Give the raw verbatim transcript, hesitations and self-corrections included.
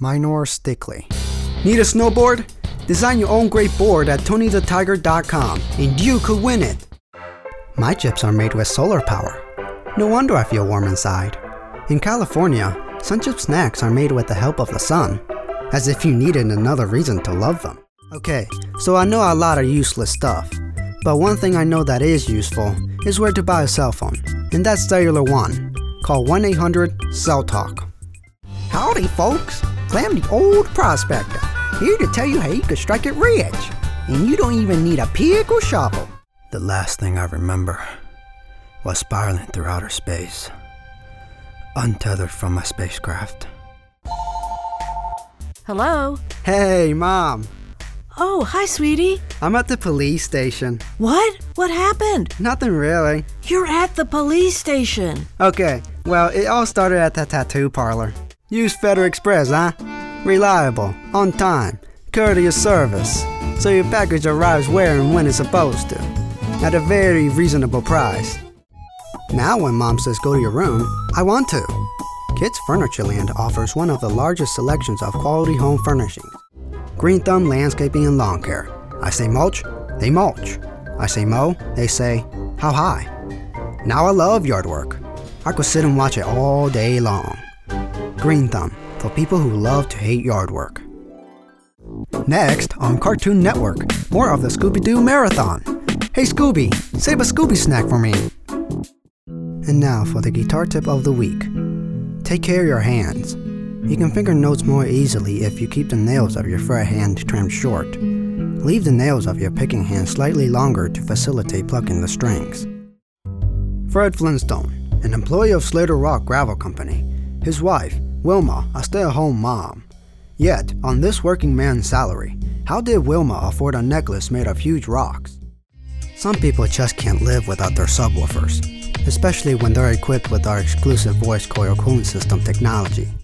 Minor Stickley. Need a snowboard? Design your own great board at Tony the Tiger dot com and you could win it! My chips are made with solar power. No wonder I feel warm inside. In California, Sunchip snacks are made with the help of the sun, as if you needed another reason to love them. Okay, so I know a lot of useless stuff, but one thing I know that is useful is where to buy a cell phone, and that's Cellular One. Call one eight hundred cell talk. Howdy folks, Clem the old prospector, here to tell you how you can strike it rich, and you don't even need a pick or shovel. The last thing I remember was spiraling through outer space, untethered from my spacecraft. Hello? Hey, Mom. Oh, hi, sweetie. I'm at the police station. What? What happened? Nothing really. You're at the police station. Okay, well, it all started at that tattoo parlor. Use Federal Express, huh? Reliable, on time, courteous service, so your package arrives where and when it's supposed to, at a very reasonable price. Now when Mom says go to your room, I want to. Kids Furnitureland offers one of the largest selections of quality home furnishings. Green Thumb Landscaping and Lawn Care. I say mulch, they mulch. I say mow, they say, how high? Now I love yard work. I could sit and watch it all day long. Green Thumb, for people who love to hate yard work. Next, on Cartoon Network, more of the Scooby-Doo Marathon. Hey Scooby, save a Scooby snack for me. And now for the guitar tip of the week. Take care of your hands. You can finger notes more easily if you keep the nails of your fret hand trimmed short. Leave the nails of your picking hand slightly longer to facilitate plucking the strings. Fred Flintstone, an employee of Slater Rock Gravel Company. His wife, Wilma, a stay-at-home mom. Yet, on this working man's salary, how did Wilma afford a necklace made of huge rocks? Some people just can't live without their subwoofers, especially when they're equipped with our exclusive voice coil cooling system technology.